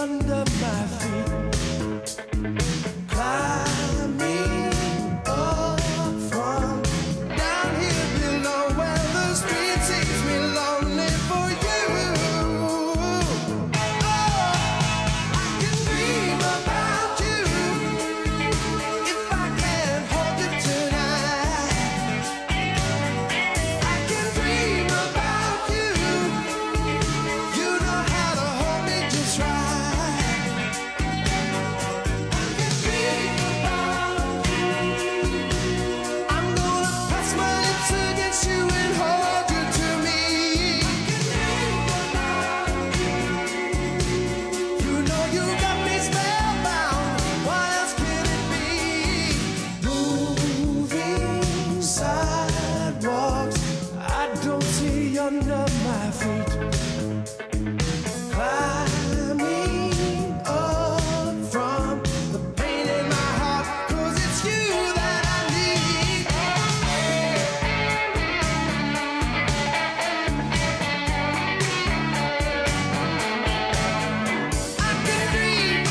under my feet. Climbing up from down here below where the street takes me lonely for you. Oh, I can dream about you if I can hold you tonight. I can dream about you. You know how to hold me just right. I can dream about you. I'm gonna press my lips against you and hold you to me. You know you got me spellbound. What else can it be? Moving sidewalks, I don't see under my feet. Climbing up from the pain in my heart, 'cause it's you that I need. I can dream.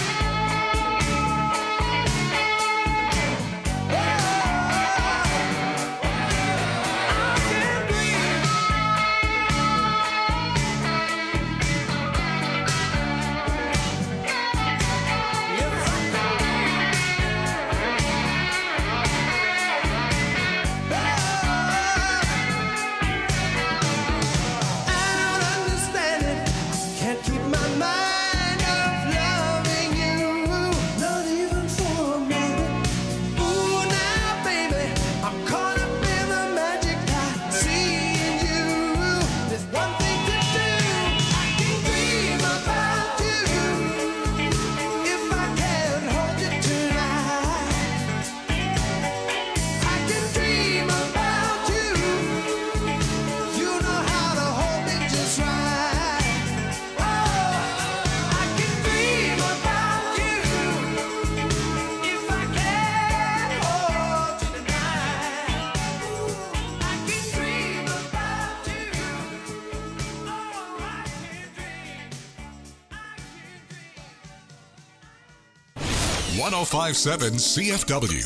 I can dream. I don't understand it. Can't keep my mind off loving you, not even for a minute. Ooh, now, baby, I'm caught up in the magic I see in you. There's one thing to do. I can dream about you if I can hold you tonight. I can dream about you. You know how to hold me just right. Oh, I can dream about you if I can hold you tonight. I can dream about you. Oh, I can dream. 1057 CFW.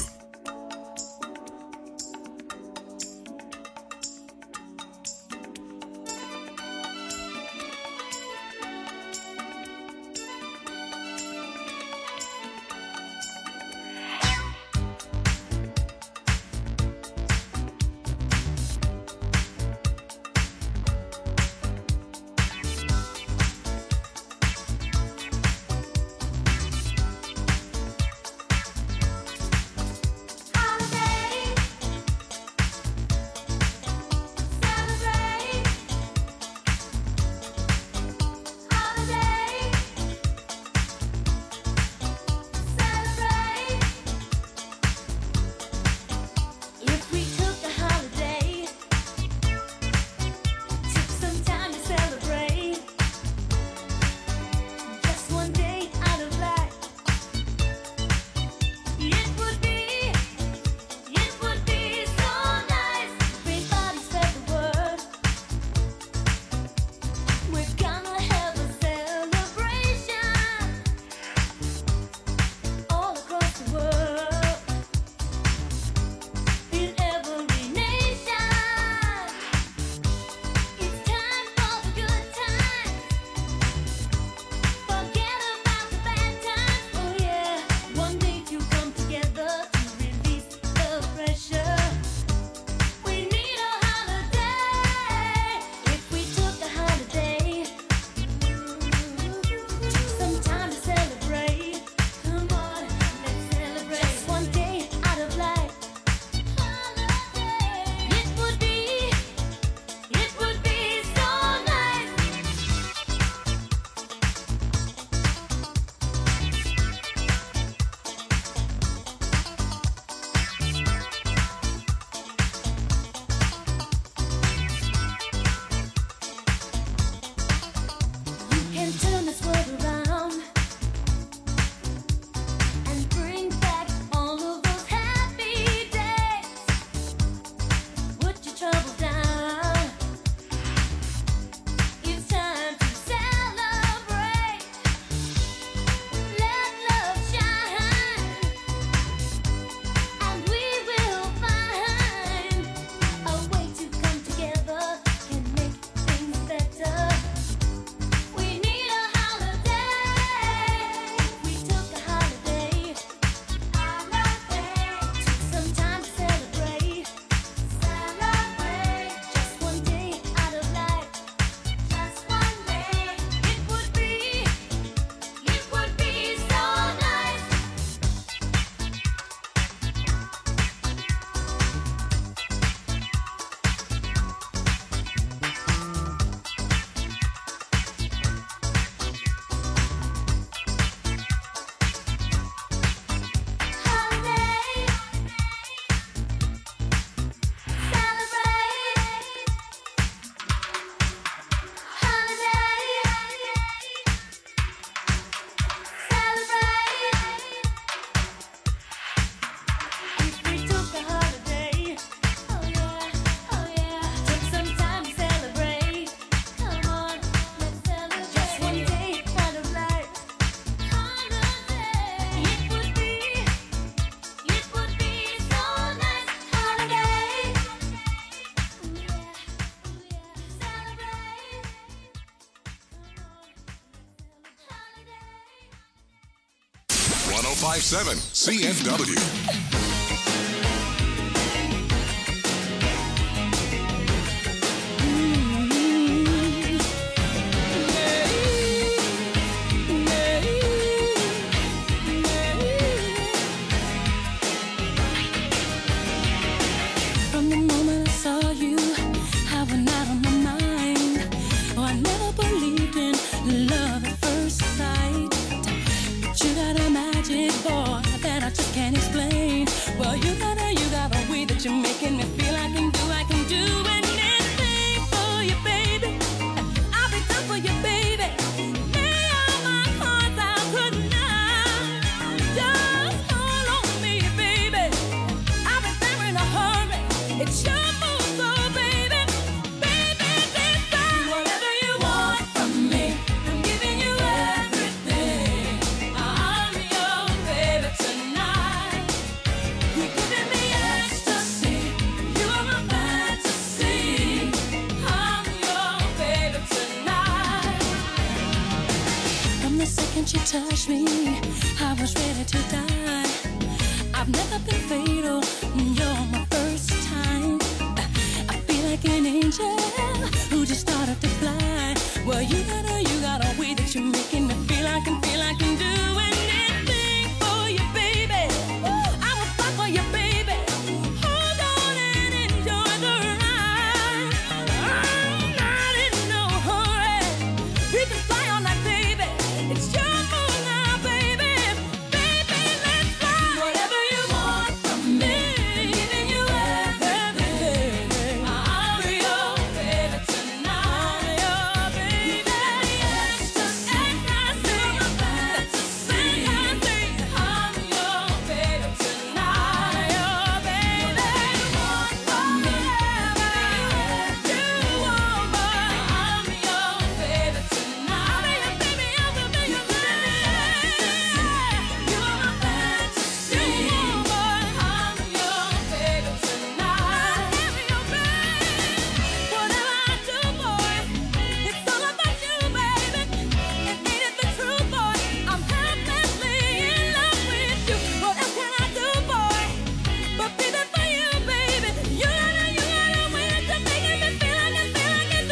1057 CFW. You're making me feel I can do anything for you, baby. I'll be done for you, baby. Lay all my cards out tonight. Just call on me, baby. I'll be there in a hurry. It's your move, so baby, baby, decide whatever you want from me. I'm giving you everything. I'm your baby tonight. You're giving me ecstasy. You are my fantasy. I'm your baby tonight. From the second you touched me, I was ready to die. I've never been fatal. You're my first time. I feel like an angel who just started to fly. Well, you got a way that you're making me feel I can do anything for you, baby. I will fight for you, baby. Hold on and enjoy the ride. I'm not in no hurry. We can fly all night, baby. It's your moon now, baby. Baby, let's fly. Whatever you want from me, giving you everything. I'm your baby tonight. I'm your baby. Ecstasy. My fantasy. I'm your baby tonight. Your baby. Want whatever you want, but I'm your baby tonight. I'm your baby. I'm your baby. You're my fantasy, but I'm your baby tonight. I'm your baby. Whatever I do, boy, it's all about you, baby. And ain't it the truth, boy? I'm helplessly in love with you. What else can I do, boy, but be there for you, baby? You got a way to making me feel I can do anything.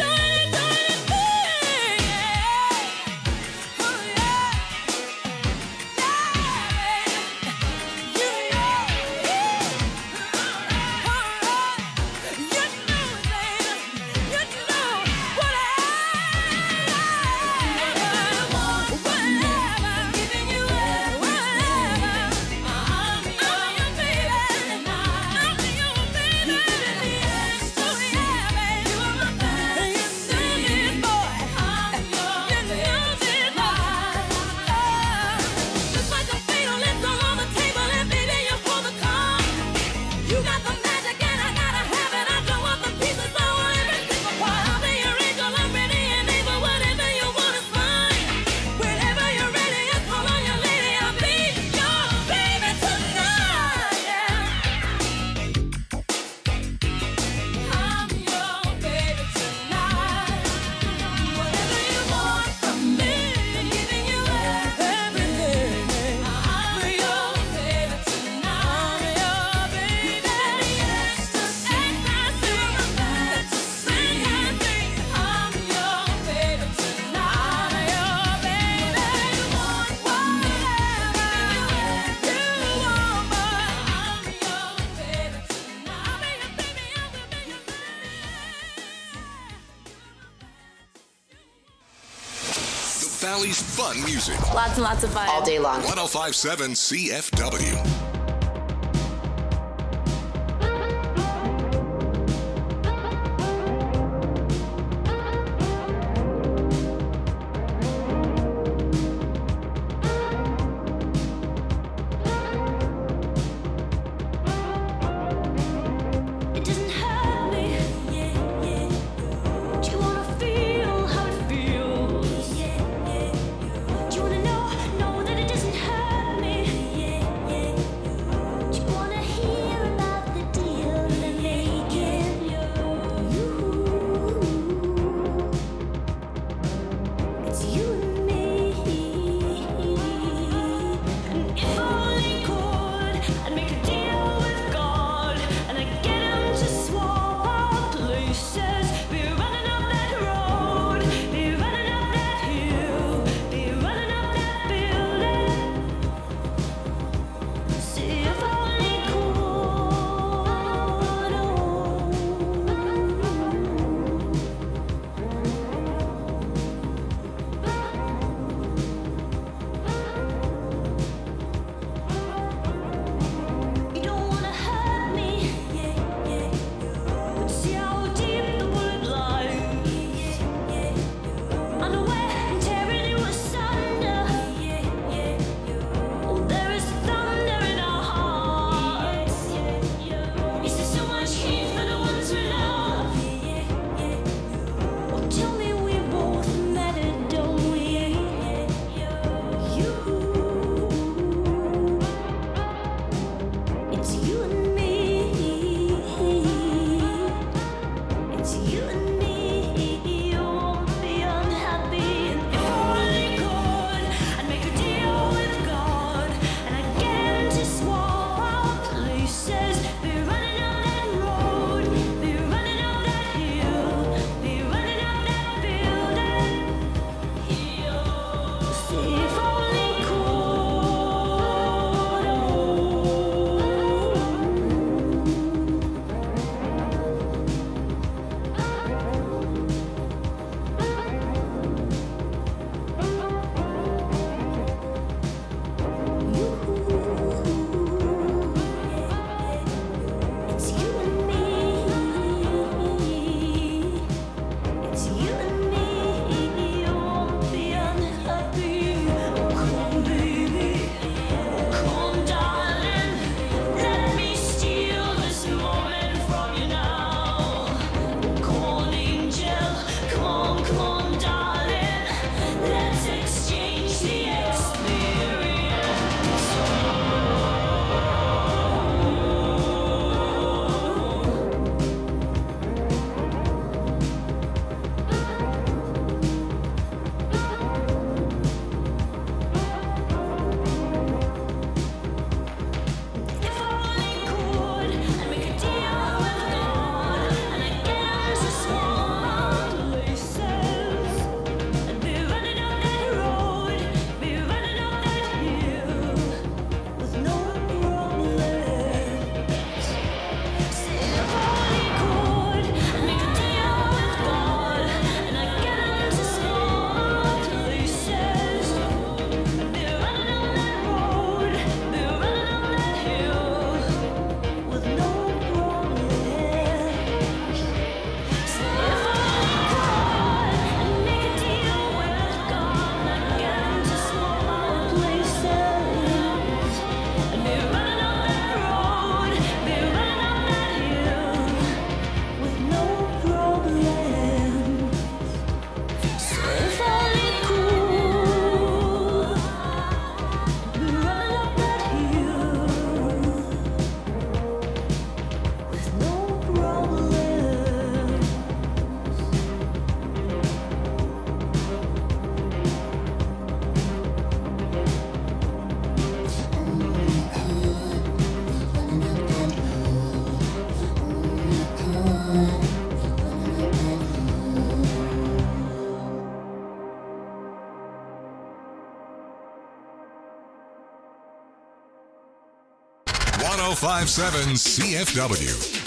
Oh yeah, just like a fatal list all on the table, and baby, you hold the card. You got the magic and I gotta have it. I don't want the pieces, I want every single part. I'll be your angel, I'm ready and able. Whatever you want is mine. Whenever you're ready, just call on your lady. I'll be your baby tonight. Yeah. I'm your baby tonight. Whatever you want from me, I'm giving you everything. I'm your baby tonight. I'm your baby. Ecstasy. My fantasy. I'm your baby tonight. I'm your baby. Want whatever you want, but I'm your baby tonight. I'll be your baby. I will be your The Valley's fun music. Lots and lots of fun. all day long. 1057 CFW. It doesn't hurt me. Do you wanna feel how it feels? Do you wanna know that it doesn't hurt me? 1057 CFW.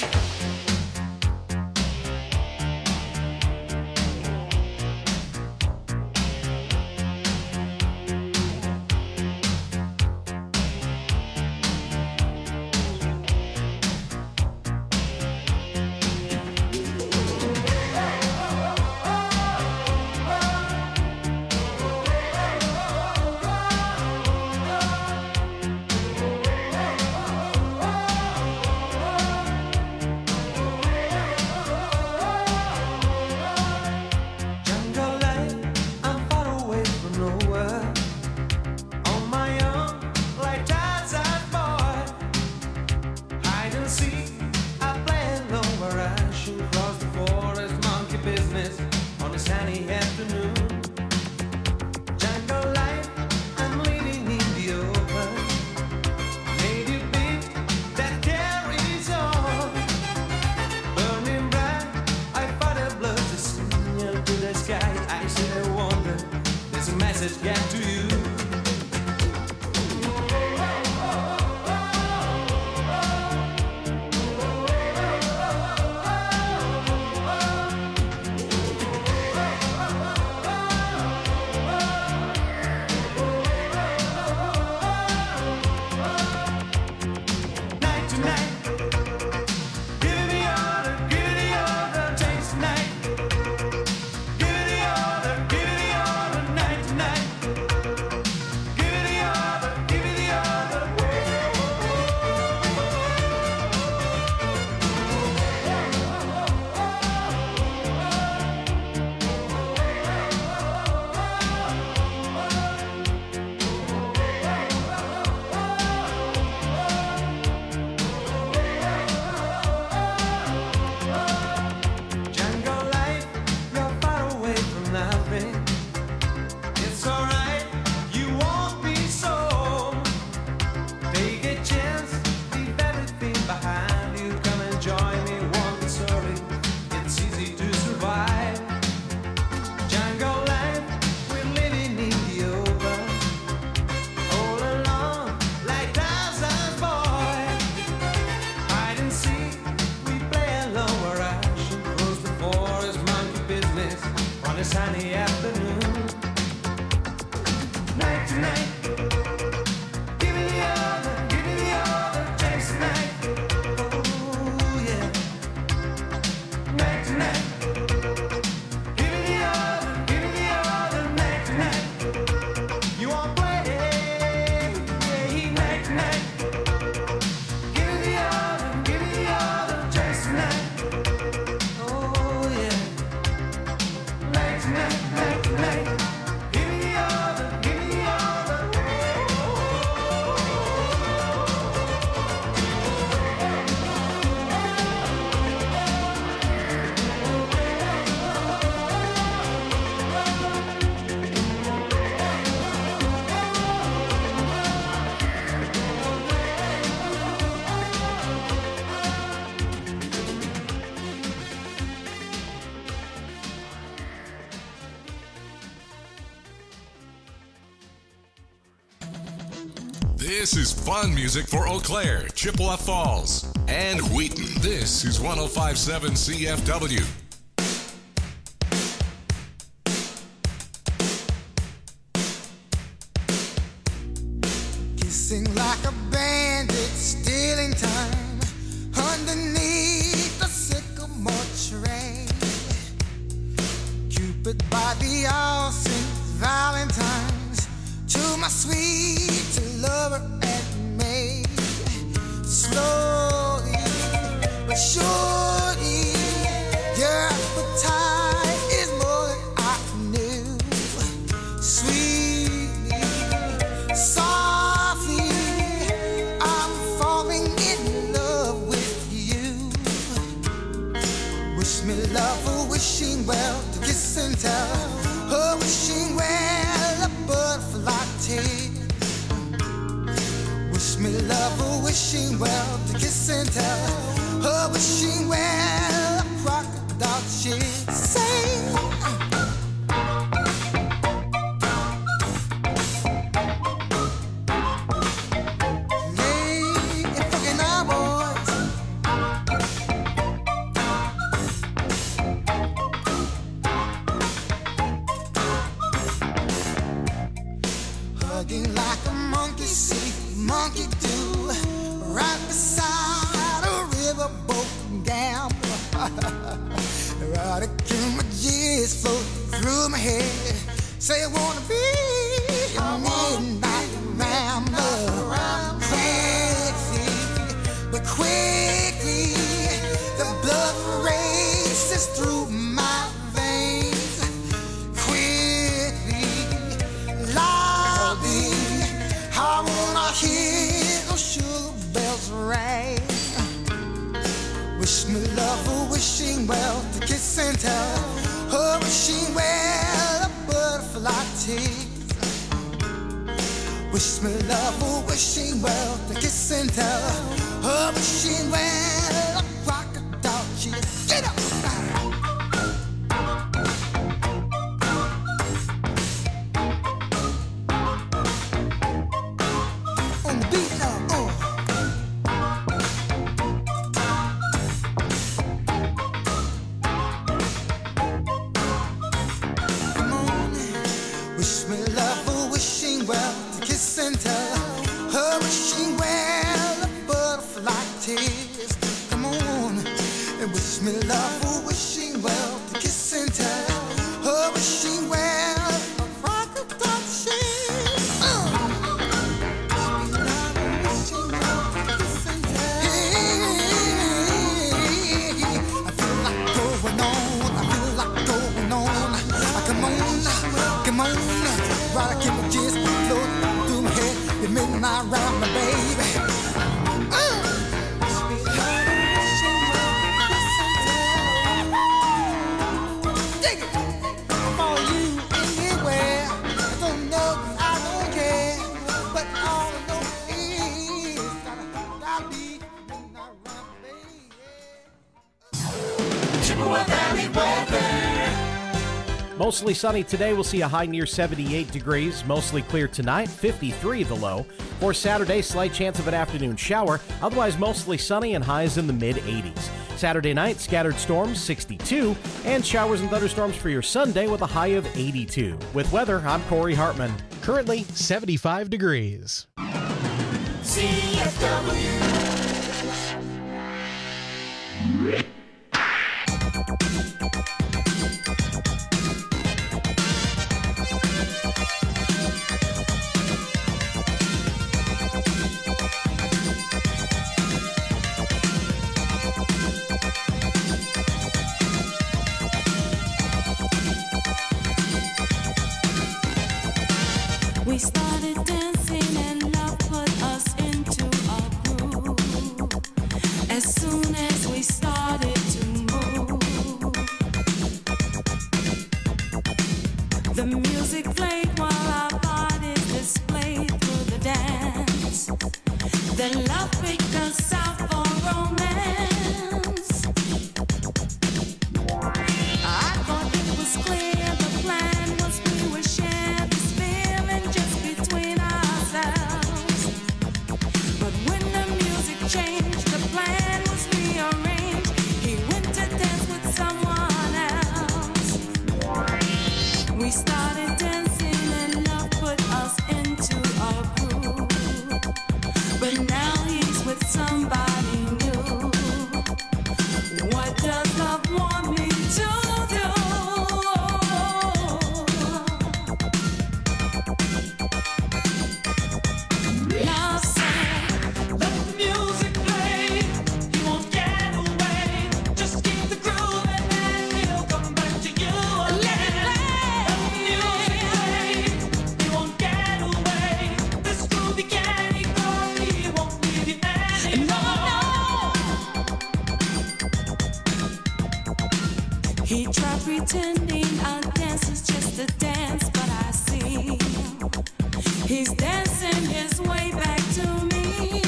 This is fun music for Eau Claire, Chippewa Falls, and Wheaton. This is 1057 CFW. Kissing like a bandit, stealing time underneath the sycamore tree. Cupid by the all St. Valentine's, to my sweet lover and me. Slowly but surely, your appetite is more than I knew. Sweetly, softly, I'm falling in love with you. Wish me love, or wishing well, to kiss and tell. Oh, wishing well, a butterfly tea. Wish me love, or wishing well, to kiss and tell. Oh, wishing well, a crocodile she'd sing. Late and fucking monkey do right beside a riverboat gambler. Erotic images float through my head. Say I wanna be a midnight rambler. Quickly, the blood races through my veins. Quickly, loudly, I wanna hear those sugar bells ring. Wish me love, wishing well to kiss and tell. Oh, wishing well, a butterfly tease. Wish me love, wishing well to kiss and tell. Oh, wishing well, a crocodile cheese. Get up! On the beat now, Come on, wish me love, wishing well to kiss and tell. Oh, wishing well, like tears. Come on, and wish me love, wishing well to kiss and tell. Oh, wishing well, a crocodile cheese. Wishing well to kiss and tell. I feel like going on. I feel like going on. Come on, come on. Right, I keep my jizz floating through my head. The midnight round my baby. Mostly sunny today. We'll see a high near 78 degrees. Mostly clear tonight, 53 the low. For Saturday, slight chance of an afternoon shower. Otherwise, mostly sunny and highs in the mid-80s. Saturday night, scattered storms, 62. And showers and thunderstorms for your Sunday with a high of 82. With weather, I'm Corey Hartman. Currently 75 degrees. CFW. We started dancing and love put us into a groove. As soon as we started to move, the music played while our bodies displayed through the dance. Then love picked us out for romance. I thought it was clear the plan was we would share this feeling just between ourselves. But when the music changed, the plan was rearranged. He went to dance with someone else. We started dancing and love put us into a groove. But now he's with somebody new. What does love want me to do? Love said, let the music play. He won't get away. Just keep the groove and then he'll come back to you again. Let the music play. He won't get away. This groovy candy girl, he won't leave you anymore. He tried pretending our dance is just a dance, but I see he's dancing his way back to me.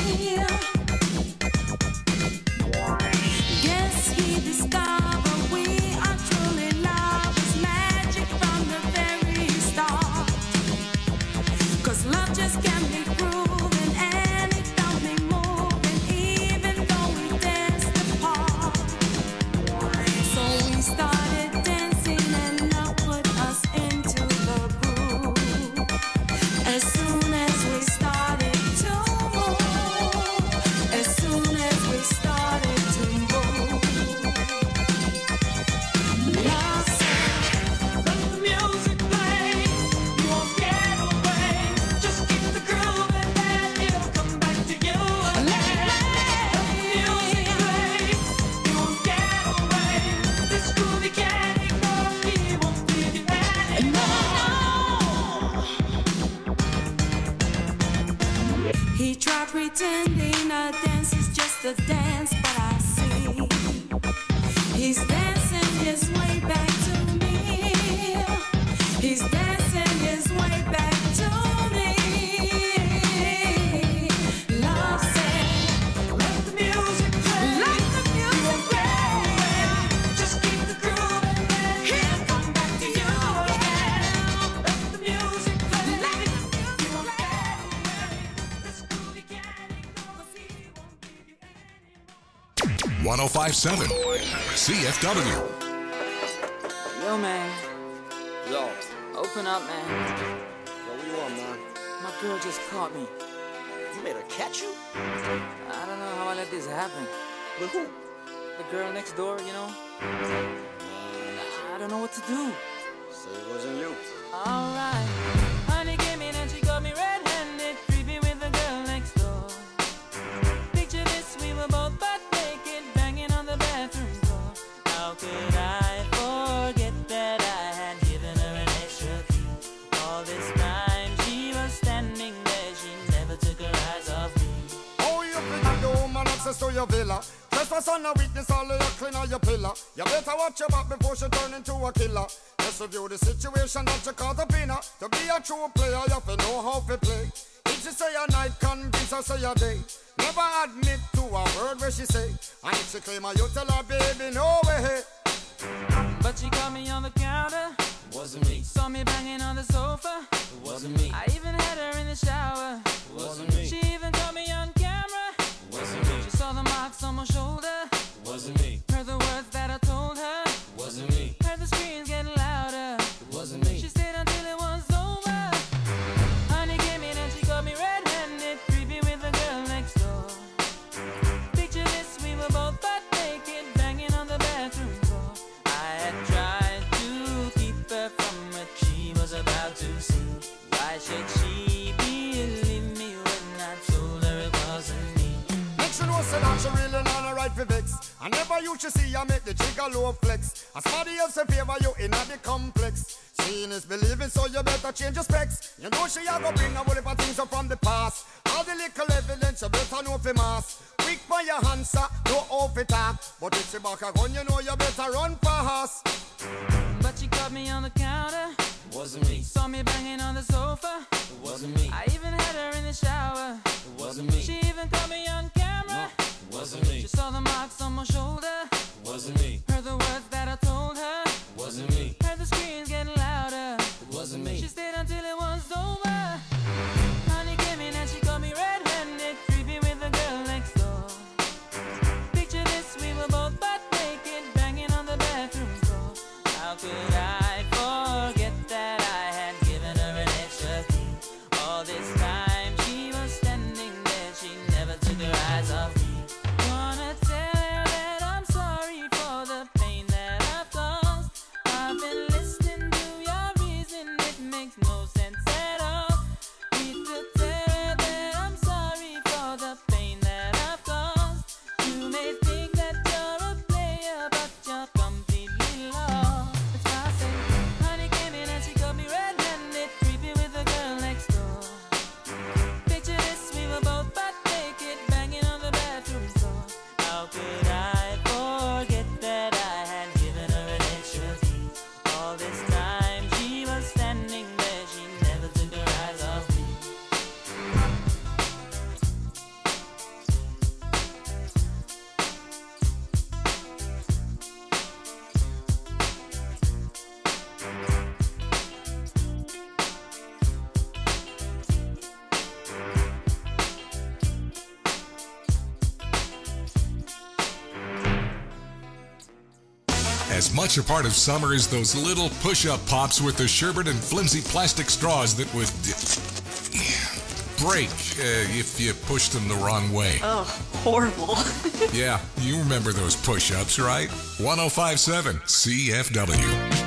Guess he discovered we are truly love is magic from the very start. 'Cause love just can't be proven and it don't be moving even though we danced apart. So we started dancing He tried pretending a dance is just a dance, but I see he's dancing his way back to me. He's dancing his way back to me. Love said, let the music play. Let the music play. Just keep the groove and he'll come back to you again. Let the music play. Let the music play. This groovy cat ignores, he won't give you any more. 1057 CFW. Yo, man. Yo, Open up, man. what do you want, man? My girl just caught me. You made her catch you? I don't know how I let this happen. With who? The girl next door, you know? I don't know what to do. Say it wasn't you. Alright. Honey came in and she got me red-handed, creepy with the girl next door. Picture this, we were both butt naked, banging on the bathroom door. How could I forget that I had given her an extra key? All this time she was standing there, she never took her eyes off me. Oh, you bring the woman access to your villa. Trespass on a weakness, all of your clean on your pillar. You better watch your back before she turn into a killer. Just review the situation that you caught up in her. To be a true player, you have to know how to play. If she say a night, convince her say a day. Never admit to a word where she say. And if she claim her, you tell her, baby, no way. But she caught me on the counter. Wasn't me. Saw me banging on the sofa. Wasn't me. I even had her in the shower. Wasn't me. She even caught me on camera. Wasn't me. She saw the marks on my shoulder. Wasn't me. Heard the words that I told her. Wasn't me. Heard the screams getting louder. Wasn't me. She stayed until it was over. Honey came in and she got me red-handed, creepy with the girl next door. Picture this, we were both butt naked, banging on the bathroom floor. I had tried to keep her from what she was about to see. Why should she believe me when I told her it wasn't me? Make sure no say that she really not a right for vex. I never used to see you make the trigger low flex. As somebody else in favor you in the complex. Seeing is believing, so you better change your specs. You know she a go bring a whole heap of things up from the past. All the little evidence you better know for mass. Quick for your answer, no off it talk. But if she back a gun, you know you better run fast. But she caught me on the counter. Wasn't me. Saw me banging on the sofa. Wasn't me. I even had her in the shower. Wasn't me. She even caught me on camera. Wasn't me. She saw the marks on my shoulder. Wasn't me. Heard the words that I told her. Wasn't me. Heard the screams getting louder. Wasn't me. She stayed until it was over. Honey came in and she got me red-handed, creepy with the girl next door. Picture this, we were both butt naked, banging on the bathroom floor. How could I forget that I had given her an extra key? All this time she was standing there, she never took her eyes off me. Wanna tell her that I'm sorry for the pain that I've caused. I've been listening to your reason, it makes no sense at all. Need to tell her that I'm sorry for the pain that I've caused. You may think that you're a player, but you're completely lost. That's why I say, honey came in and she got me red-handed, creepy with the girl next door. Picture this, we were both butt naked, banging on the bathroom floor. How could I forget that I had given her an extra key? All this time she was standing there, she never took her eyes off me. As much a part of summer as those little push-up pops with the sherbet and flimsy plastic straws that would break if you pushed them the wrong way. Oh, horrible. Yeah, you remember those push-ups, right? 1057 CFW.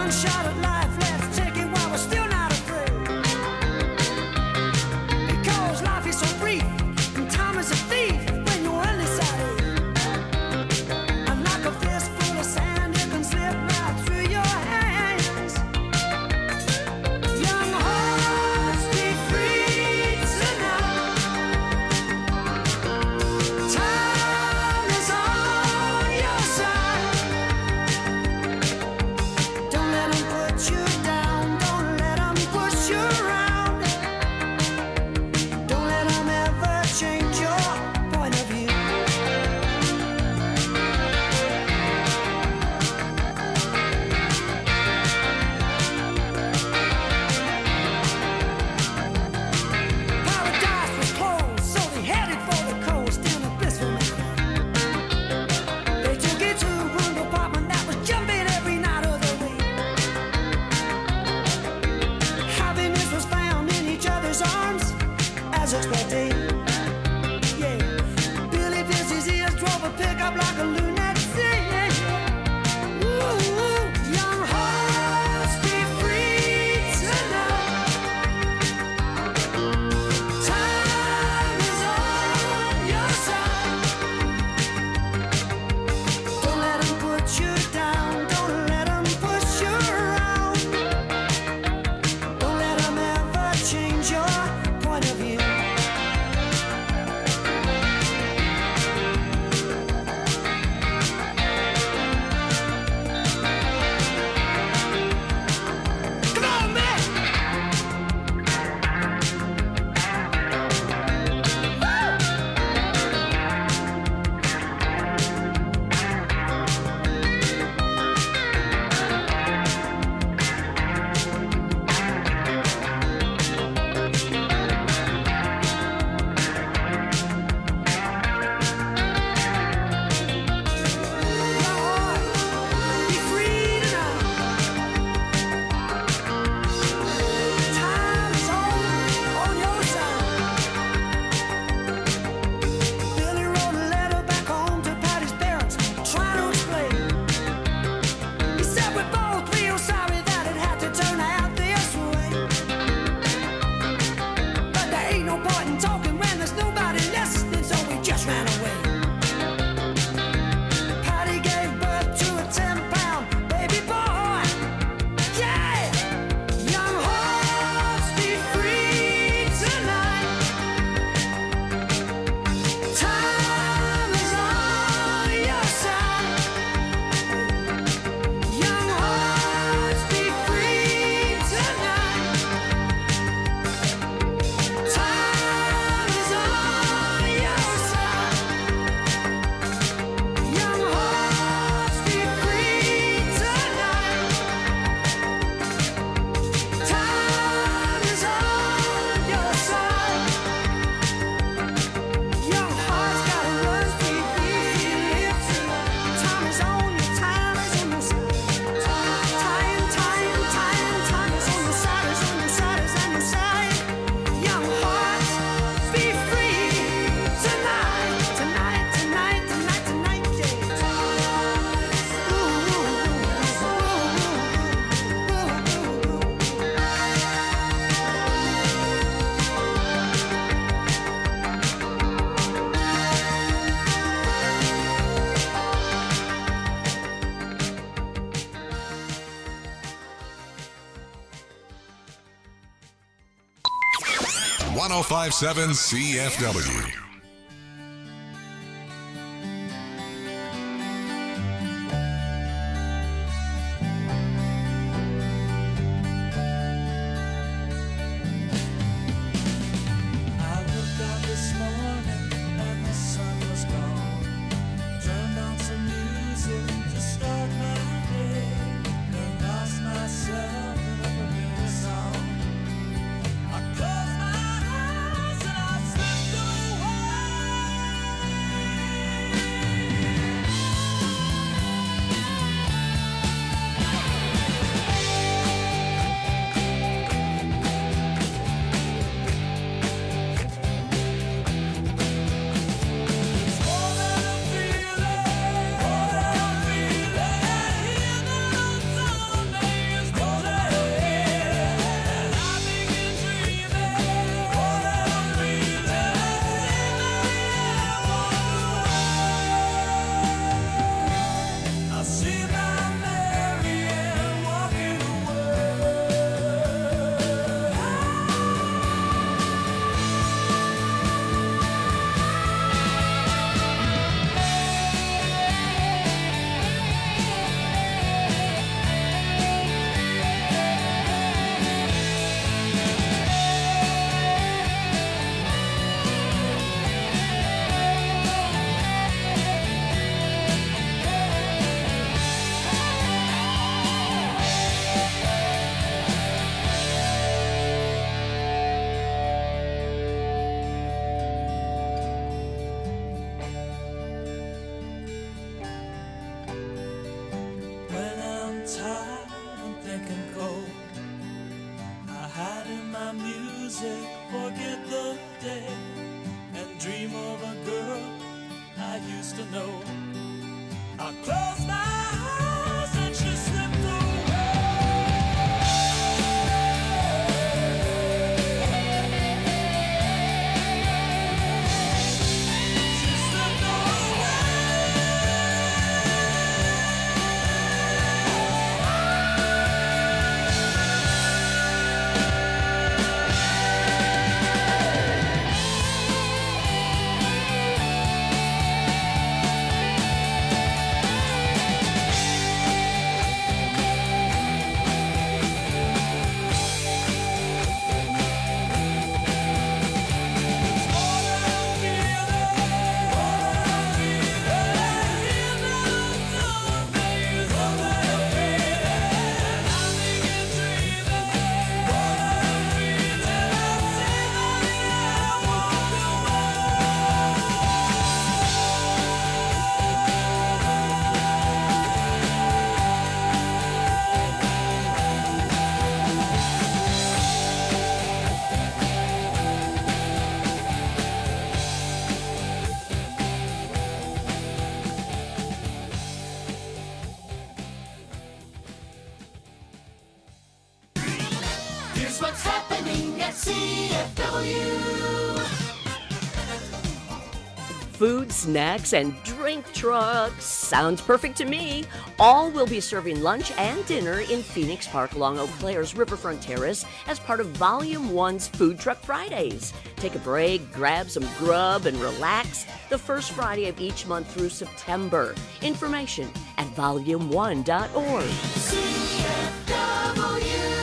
One shot at life, let's take it while we're still not afraid. Because life is so brief, and time is a thief when you're undecided. And like a fistful of sand, it can slip right through your hands. Young hearts, be free tonight. Time is on your side. Don't let 'em put you down. Don't let 'em push you around. Don't let 'em ever change your point of view. Paradise was closed, so they headed for the coast in a blissful mood. They took it to a room apartment that was jumping every night of the week. Happiness was found in each other's arms, as expected. Yeah, Billy pierced his ears, drove a pickup like a lunatic. Ooh, young hearts, be free tonight. Time is on your side. Don't let 'em put you down. Don't let 'em push you around. Don't let 'em ever change your point of view. Come on, man! Be free tonight. Time is on your side. Billy wrote a letter back home to Patty's parents, trying to explain. He said we both feel sorry that it had to turn out this way. But there ain't no point in talking when there's nobody listening, so we just ran away. Patty gave birth to a 10-pound baby boy. Yeah! Young hearts, be free tonight. Time is on your side. Young hearts, be free tonight. Time is on your side. Young hearts, be free tonight. Time is on your side. Young hearts gotta run free, live tonight. Time is on your side. Time is on your side, is on your side. Young hearts, be free tonight, Ooh. 1057 CFW. I looked out this morning and the sun was gone. Turned on some music to start my day. And lost myself in a familiar song. I closed my eyes and I slipped away. Here's what's happening at CFW. Food, snacks, and drink trucks. Sounds perfect to me. All will be serving lunch and dinner in Phoenix Park along Eau Claire's Riverfront Terrace as part of Volume 1's Food Truck Fridays. Take a break, grab some grub, and relax the first Friday of each month through September. Information at volume1.org. CFW.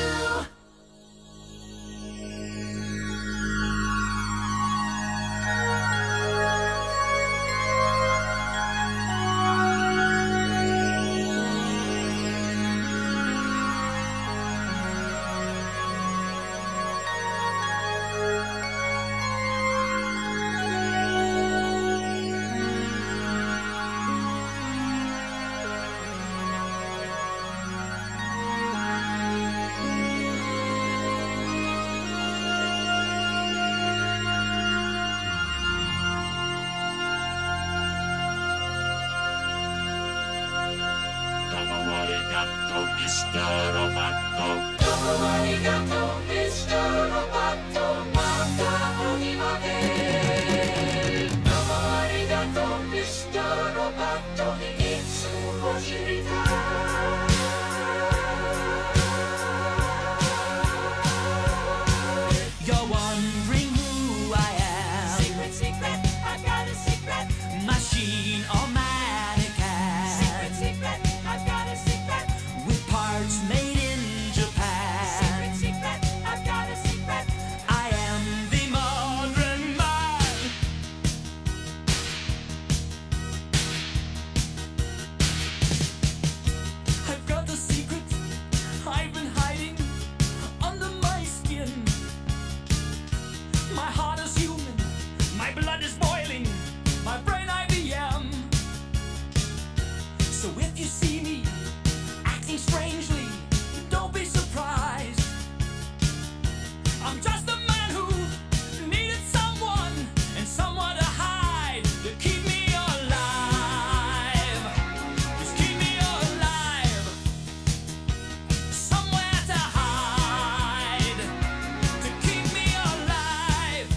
You're wondering who I am. Secret, secret, I've got a secret. Machine or mannequin. Secret, secret, I've got a secret. With parts made in Japan. Secret, secret, I've got a secret. I am the modern man. I've got the secret I've been hiding under my skin. My heart is human, my blood is boiling, my brain IBM. So if you see me acting strangely, don't be surprised. I'm just a man who needed someone and someone to hide to keep me alive. Just keep me alive. Somewhere to hide to keep me alive.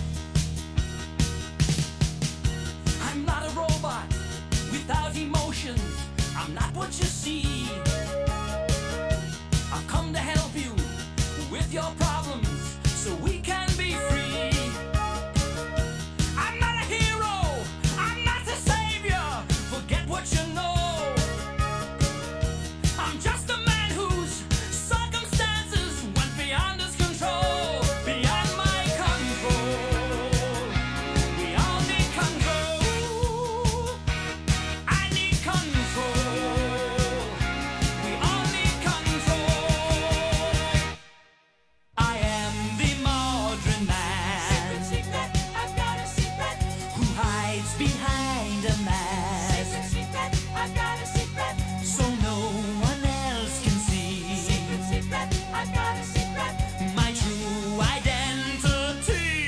I'm not a robot without emotions. I'm not what you see. I've come to help you with your problems so we can be free. I'm not a hero, I'm not the savior. Forget what you know. I'm just a man whose circumstances went beyond his control, beyond my control. We all need control. I need control. We all need control. I am the modern man. Secret, secret, I've got a secret. Who hides behind a mask Secret, secret, I've got a secret. so no one else can see Secret, secret, I've got a secret. my true identity.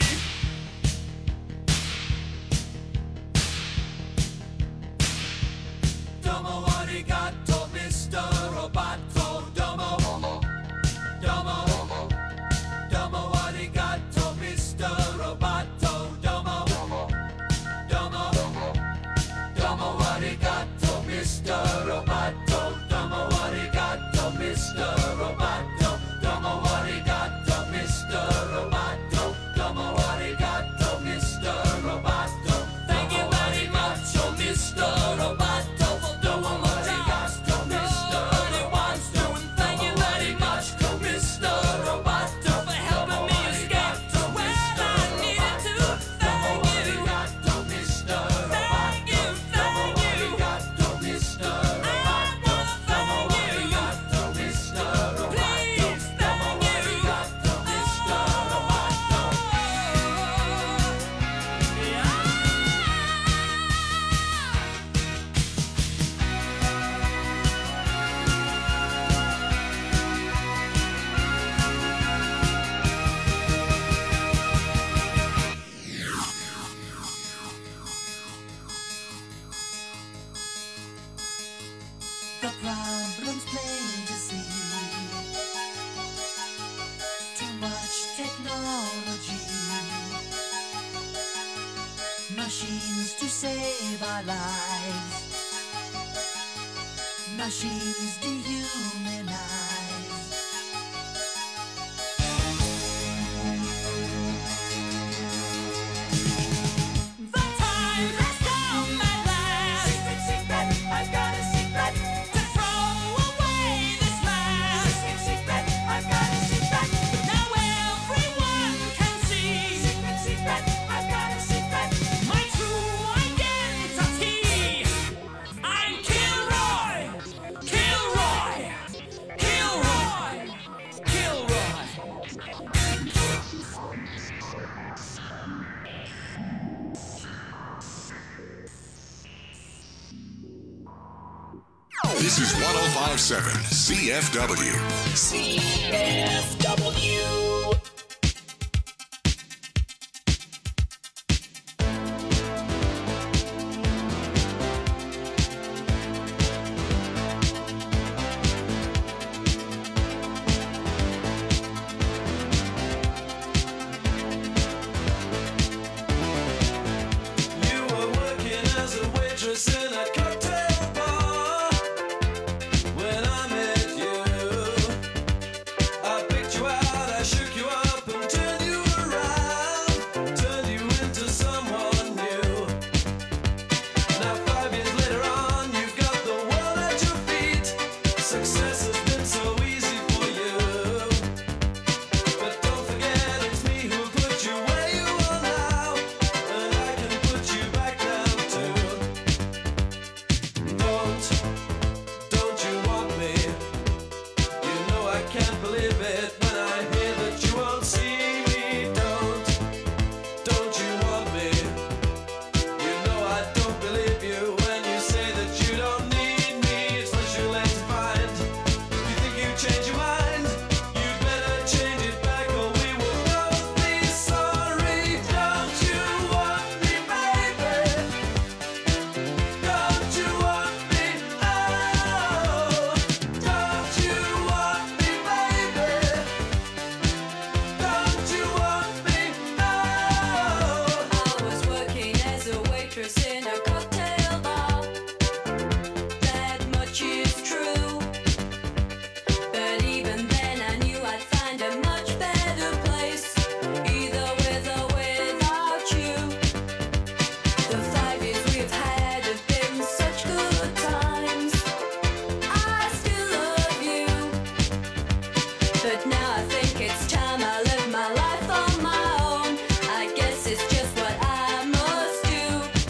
Domo arigato, Mr. Roboto. Domo, domo, domo arigato, Mr. Roboto. Domo, domo, domo arigato, Mr. Roboto. Domo arigato, Mr. Roboto. Domo arigato, Mr. Roboto. Domo arigato, Mr. Roboto. Thank you very much, oh Mr. Roboto. Domo arigato, Mr. Roboto. Thank you very much, Mr. Roboto, for helping me escape to where I needed to. Thank you. Mr. Thank you, thank you. Mr. Roboto. Thank you. Mr. Machines to save our lives. Machines dehumanize. The time has come at last. Secret, secret, I've got a secret. To throw away this mask. Secret, secret, I've got a secret. Now everyone can see. Secret, secret, I've got a secret. My true identity. I'm Kilroy. Kilroy. Kilroy. Kilroy. This is 1057 CFW. CFW. You were working as a waitress in a cocktail bar. When I met you, I picked you out, I shook you up and turned you around, turned you into someone new. Now 5 years later on, you've got the world at your feet. Success has been so easy for you. But don't forget it's me who put you where you are now, and I can put you back down too. Don't you want me? You know I can't believe it when I hear that you won't see me. Don't you want me? You know I don't believe you when you say that you don't need me. It's what you like to find. You think you change your mind? You better change it back or we will both be sorry. Don't you want me, baby? Don't you want me? Oh, don't you want me, baby? Don't you want me? Oh. I was working as a waitress in a cocktail bar. That much is true. But even then I knew I'd find a much better place, either with or without you. The 5 years we've had have been such good times. I still love you. But now I think it's time I live my life on my own. I guess it's just what I must do.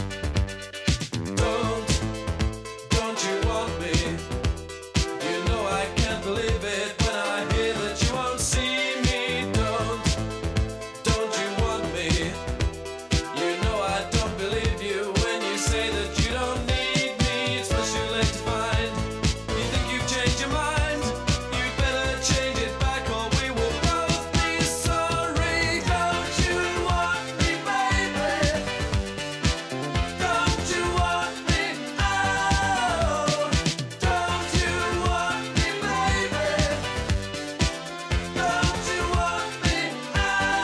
Don't you want me? You know I can't believe it when I hear that you won't see me. Don't you want me? You know I don't believe you when you say that you don't need me. It's what you like to find. You think you've changed your mind? You better change it back or we will both be sorry. Don't you want me, baby? Don't you want me? Oh, don't you want me, baby? Don't you want me? Oh.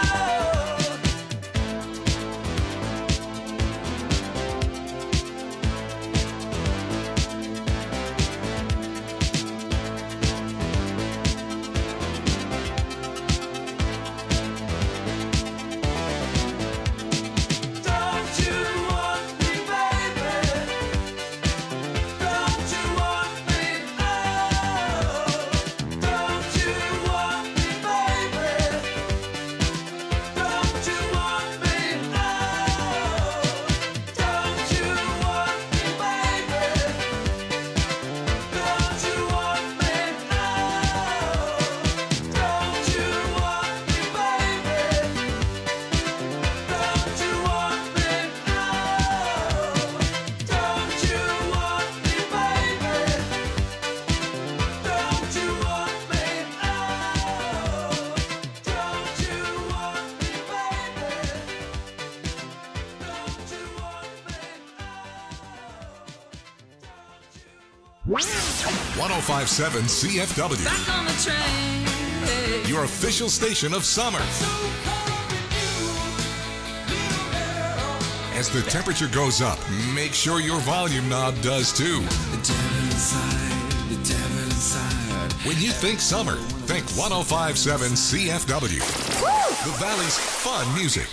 Don't you want me, baby? Don't you want me? Oh, don't you want me, baby? Don't you want me? Oh, don't you want me, baby? Don't you want me? Oh, don't you want me, baby? Don't you want me? Oh, don't you want me, baby? Don't you want me? Oh, don't you want me, baby? 1057 CFW, Back on the train. your official station of summer As the temperature goes up, make sure your volume knob does too. The devil inside, the devil inside. When you think summer, think 105.7 CFW. The Valley's fun music.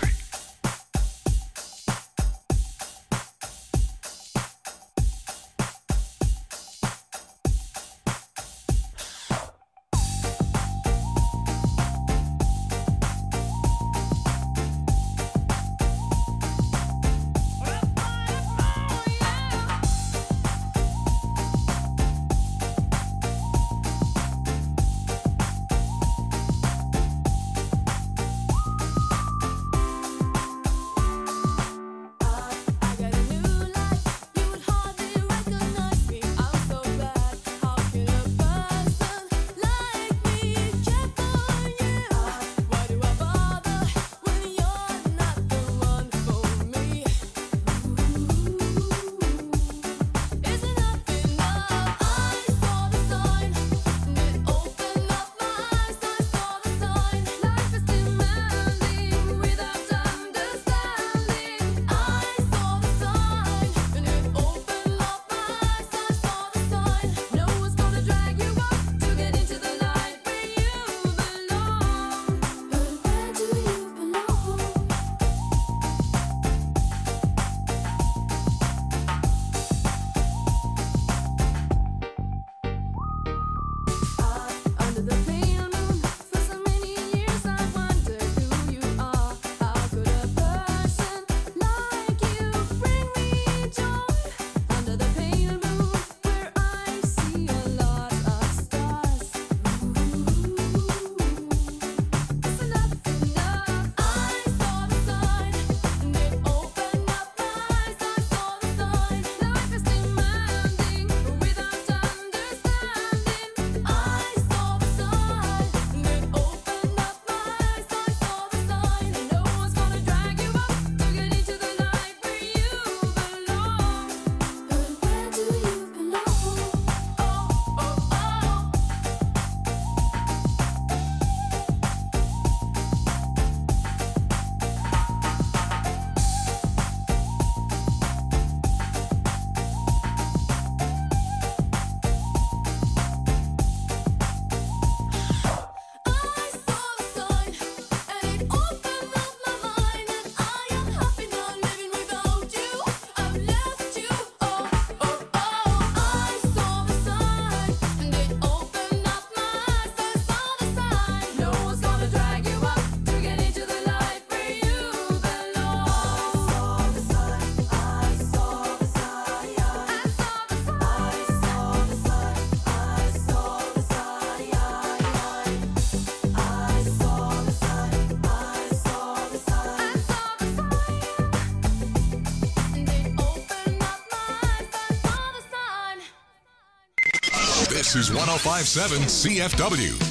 This is 105.7 CFW.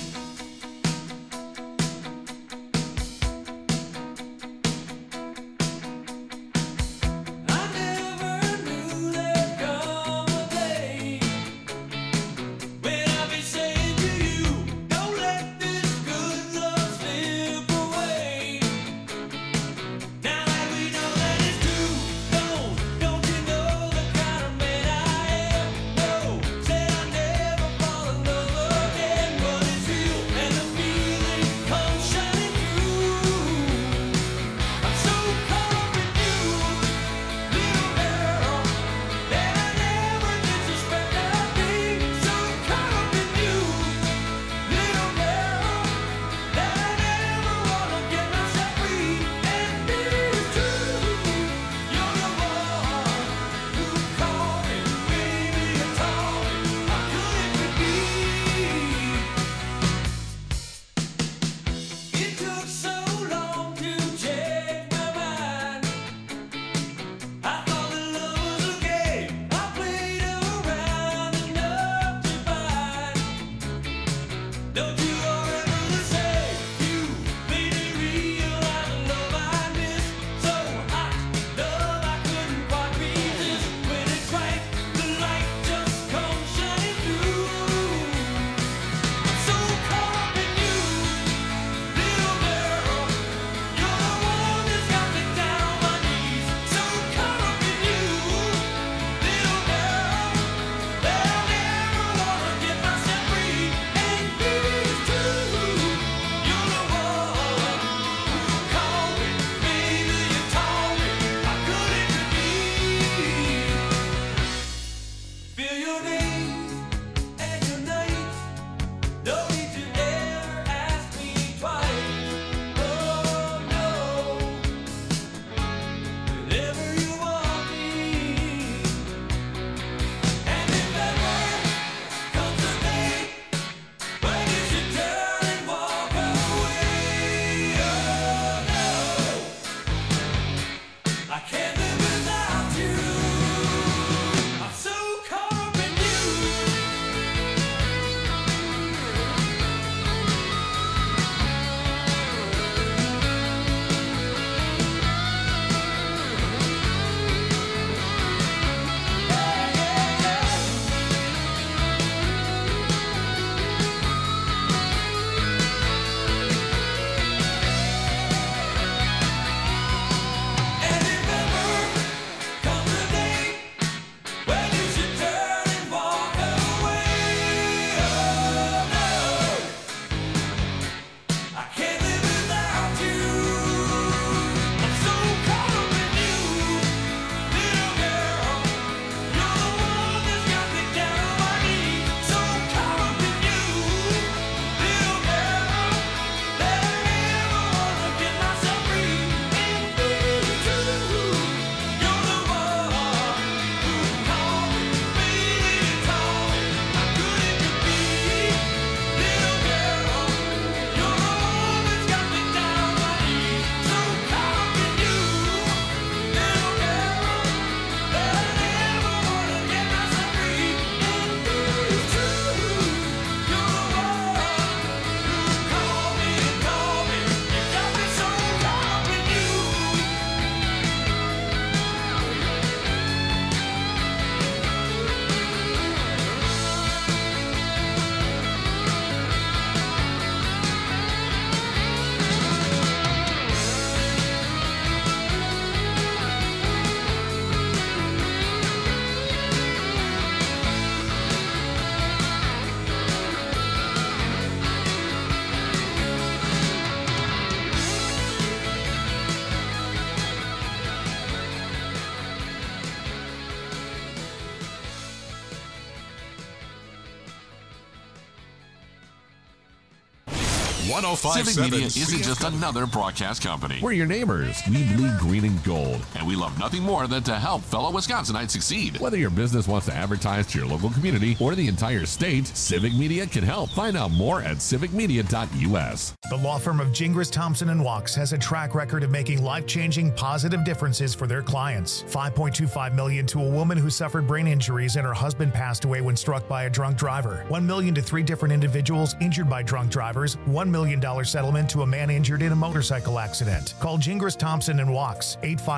1057 Civic Media isn't just CFW. another broadcast company. We're your neighbors. We bleed green and gold. And we love nothing more than to help fellow Wisconsinites succeed. Whether your business wants to advertise to your local community or the entire state, Civic Media can help. Find out more at civicmedia.us. The law firm of Gingras, Thompson & Walks has a track record of making life-changing positive differences for their clients. $5.25 million to a woman who suffered brain injuries and her husband passed away when struck by a drunk driver. $1 million to 3 different individuals injured by drunk drivers. $1 million settlement to a man injured in a motorcycle accident. Call Gingras, Thompson & Walks,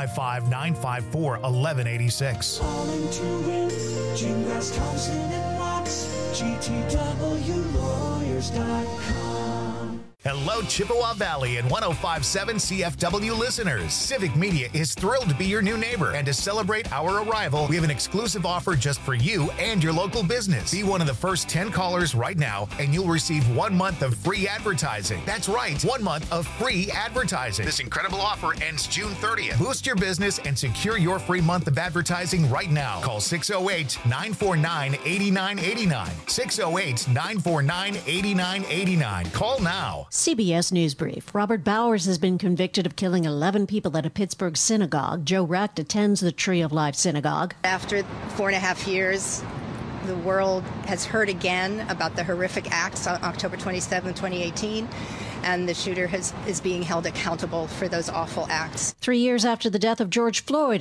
855-954-1186. Calling to win, Gingras, Thompson and Watts, GTWlawyers.com. Hello, Chippewa Valley and 105.7 CFW listeners. Civic Media is thrilled to be your new neighbor. And to celebrate our arrival, we have an exclusive offer just for you and your local business. Be one of the first 10 callers right now, and you'll receive 1 month of free advertising. That's right, 1 month of free advertising. This incredible offer ends June 30th. Boost your business and secure your free month of advertising right now. Call 608-949-8989. 608-949-8989. Call now. CBS News Brief. Robert Bowers has been convicted of killing 11 people at a Pittsburgh synagogue. Joe Recht attends the Tree of Life Synagogue. After 4.5 years, the world has heard again about the horrific acts on October 27, 2018, and the shooter is being held accountable for those awful acts. 3 years after the death of George Floyd,